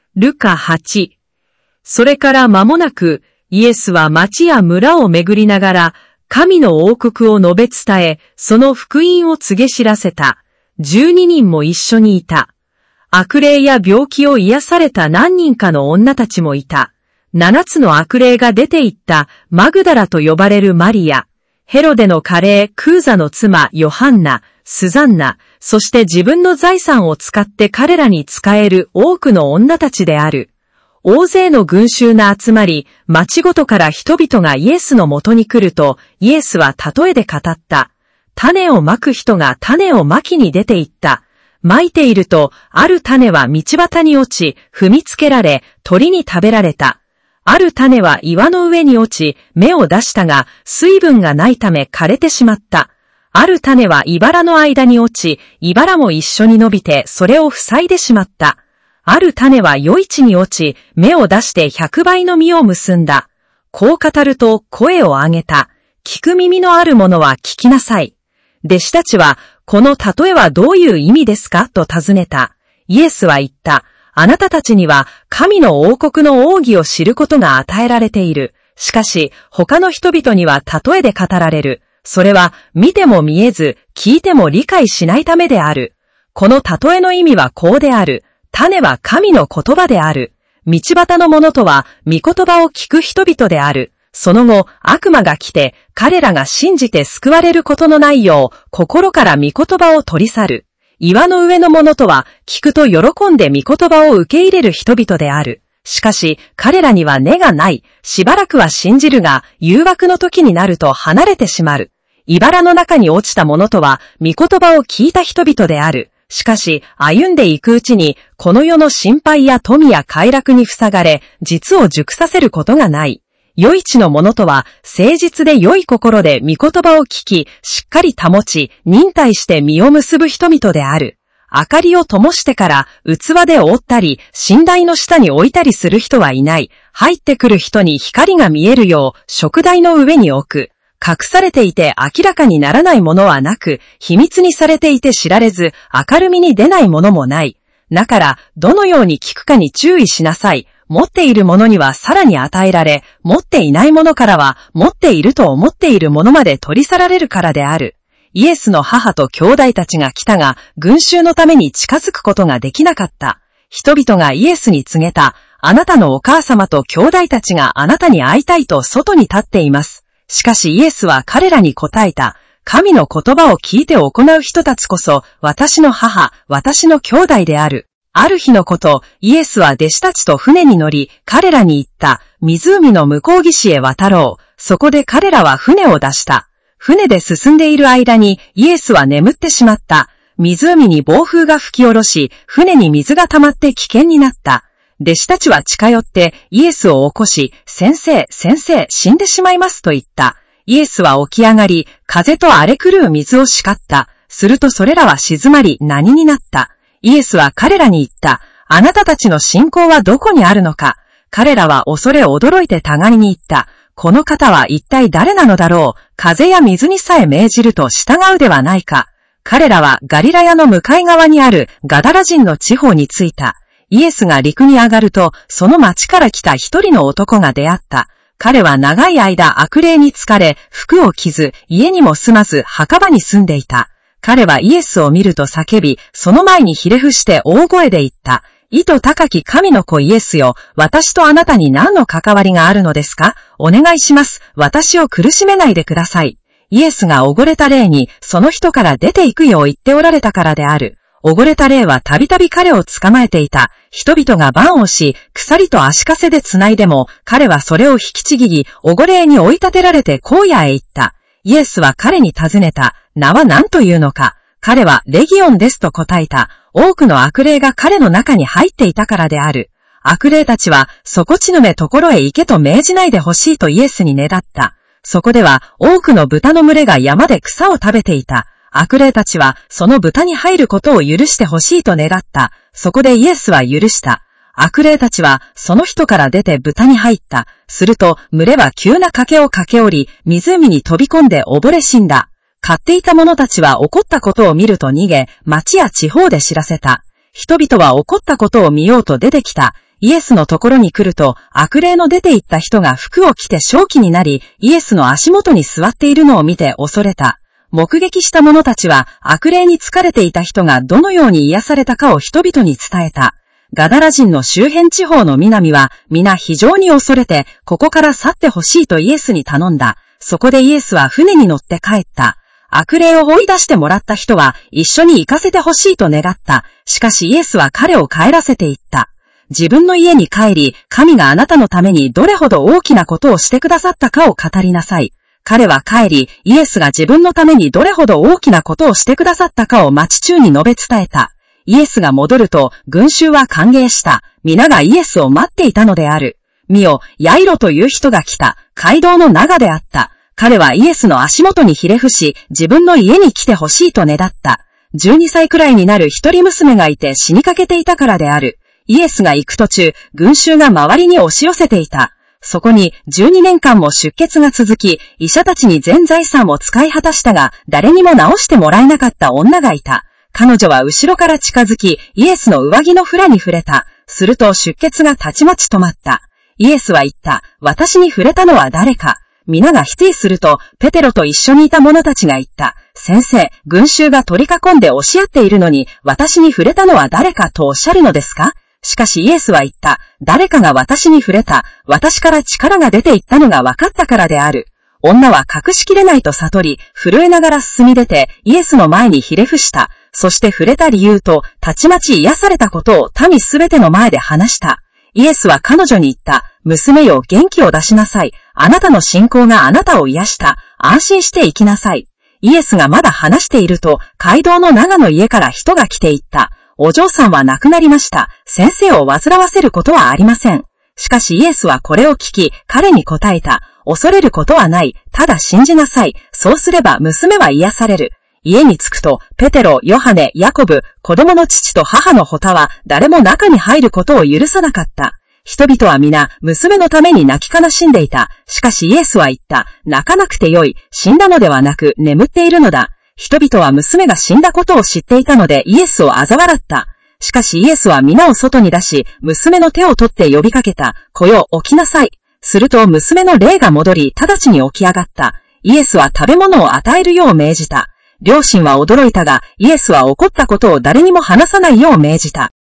ルカ8。それから間もなく、イエスは町や村を巡りながら、神の王国を述べ伝え、その福音を告げ知らせた。12人も一緒にいた。悪霊や病気を癒された何人かの女たちもいた。7つの悪霊が出て行ったマグダラと呼ばれるマリア、ヘロデの家霊クーザの妻ヨハンナ、スザンナ、そして自分の財産を使って彼らに仕える多くの女たちである。大勢の群衆が集まり、町ごとから人々がイエスのもとに来ると、イエスは例えで語った。種をまく人が種をまきに出て行った。まいていると、ある種は道端に落ち、踏みつけられ、鳥に食べられた。ある種は岩の上に落ち、芽を出したが、水分がないため枯れてしまった。ある種は茨の間に落ち、茨も一緒に伸びて、それを塞いでしまった。ある種は余市に落ち、芽を出して100倍の実を結んだ。こう語ると声を上げた。聞く耳のある者は聞きなさい。弟子たちは、この例えはどういう意味ですかと尋ねた。イエスは言った。あなたたちには神の王国の奥義を知ることが与えられている。しかし、他の人々には例えで語られる。それは見ても見えず、聞いても理解しないためである。この例えの意味はこうである。種は神の言葉である。道端の者とは御言葉を聞く人々である。その後、悪魔が来て、彼らが信じて救われることのないよう、心から御言葉を取り去る。岩の上の者とは、聞くと喜んで御言葉を受け入れる人々である。しかし、彼らには根がない。しばらくは信じるが、誘惑の時になると離れてしまう。茨の中に落ちた者とは、御言葉を聞いた人々である。しかし、歩んでいくうちに、この世の心配や富や快楽に塞がれ、実を熟させることがない。余市の者とは、誠実で良い心で御言葉を聞き、しっかり保ち、忍耐して実を結ぶ人々である。明かりを灯してから器で覆ったり、寝台の下に置いたりする人はいない。入ってくる人に光が見えるよう、燭台の上に置く。隠されていて明らかにならないものはなく、秘密にされていて知られず、明るみに出ないものもない。だから、どのように聞くかに注意しなさい。持っているものにはさらに与えられ、持っていないものからは、持っていると思っているものまで取り去られるからである。イエスの母と兄弟たちが来たが、群衆のために近づくことができなかった。人々がイエスに告げた。あなたのお母様と兄弟たちがあなたに会いたいと外に立っています。しかしイエスは彼らに答えた。神の言葉を聞いて行う人たちこそ、私の母、私の兄弟である。ある日のこと、イエスは弟子たちと船に乗り、彼らに言った。湖の向こう岸へ渡ろう。そこで彼らは船を出した。船で進んでいる間に、イエスは眠ってしまった。湖に暴風が吹き下ろし、船に水が溜まって危険になった。弟子たちは近寄ってイエスを起こし、先生、先生、死んでしまいますと言った。イエスは起き上がり、風と荒れ狂う水を叱った。するとそれらは静まり、何になった。イエスは彼らに言った。あなたたちの信仰はどこにあるのか。彼らは恐れ驚いて互いに言った。この方は一体誰なのだろう。風や水にさえ命じると従うではないか。彼らはガリラヤの向かい側にあるガダラ人の地方に着いた。イエスが陸に上がると、その町から来た一人の男が出会った。彼は長い間悪霊に疲れ、服を着ず、家にも住まず墓場に住んでいた。彼はイエスを見ると叫び、その前にひれ伏して大声で言った。意図高き神の子イエスよ、私とあなたに何の関わりがあるのですか？お願いします。私を苦しめないでください。イエスが溺れた霊に、その人から出て行くよう言っておられたからである。溺れた霊はたびたび彼を捕まえていた。人々が番をし、鎖と足かせでつないでも、彼はそれを引きちぎり、溺れに追い立てられて荒野へ行った。イエスは彼に尋ねた。名は何というのか。彼はレギオンですと答えた。多くの悪霊が彼の中に入っていたからである。悪霊たちは、底地の目ところへ行けと命じないでほしいとイエスにねだった。そこでは、多くの豚の群れが山で草を食べていた。悪霊たちは、その豚に入ることを許してほしいと願った。そこでイエスは許した。悪霊たちは、その人から出て豚に入った。すると、群れは急な崖を駆け下り、湖に飛び込んで溺れ死んだ。飼っていた者たちは起こったことを見ると逃げ、町や地方で知らせた。人々は起こったことを見ようと出てきた。 イエスのところに来ると、悪霊の出て行った人が服を着て正気になり、イエスの足元に座っているのを見て恐れた。目撃した者たちは、悪霊に疲れていた人がどのように癒されたかを人々に伝えた。ガダラ人の周辺地方の南は、皆非常に恐れて、ここから去ってほしいとイエスに頼んだ。そこでイエスは船に乗って帰った。悪霊を追い出してもらった人は、一緒に行かせてほしいと願った。しかしイエスは彼を帰らせていった。自分の家に帰り、神があなたのためにどれほど大きなことをしてくださったかを語りなさい。彼は帰り、イエスが自分のためにどれほど大きなことをしてくださったかを町中に述べ伝えた。イエスが戻ると、群衆は歓迎した。皆がイエスを待っていたのである。見よ、ヤイロという人が来た。街道の長であった。彼はイエスの足元にひれ伏し、自分の家に来てほしいと願った。12歳くらいになる一人娘がいて死にかけていたからである。イエスが行く途中、群衆が周りに押し寄せていた。そこに12年間も出血が続き、医者たちに全財産を使い果たしたが、誰にも治してもらえなかった女がいた。彼女は後ろから近づき、イエスの上着のフラに触れた。すると出血がたちまち止まった。イエスは言った。私に触れたのは誰か。皆が否定すると、ペテロと一緒にいた者たちが言った。先生、群衆が取り囲んで押し合っているのに、私に触れたのは誰かとおっしゃるのですか？しかしイエスは言った。誰かが私に触れた。私から力が出ていったのが分かったからである。女は隠しきれないと悟り、震えながら進み出て、イエスの前にひれ伏した。そして触れた理由と、たちまち癒されたことを民すべての前で話した。イエスは彼女に言った。娘よ、元気を出しなさい。あなたの信仰があなたを癒した。安心して生きなさい。イエスがまだ話していると、街道の長の家から人が来ていった。お嬢さんは亡くなりました。先生を煩わせることはありません。しかしイエスはこれを聞き、彼に答えた。恐れることはない。ただ信じなさい。そうすれば娘は癒される。家に着くと、ペテロ、ヨハネ、ヤコブ、子供の父と母のホタは、誰も中に入ることを許さなかった。人々は皆、娘のために泣き悲しんでいた。しかしイエスは言った。泣かなくてよい。死んだのではなく、眠っているのだ。人々は娘が死んだことを知っていたのでイエスを嘲笑った。しかしイエスは皆を外に出し、娘の手を取って呼びかけた。子よ、起きなさい。すると娘の霊が戻り、直ちに起き上がった。イエスは食べ物を与えるよう命じた。両親は驚いたが、イエスは起こったことを誰にも話さないよう命じた。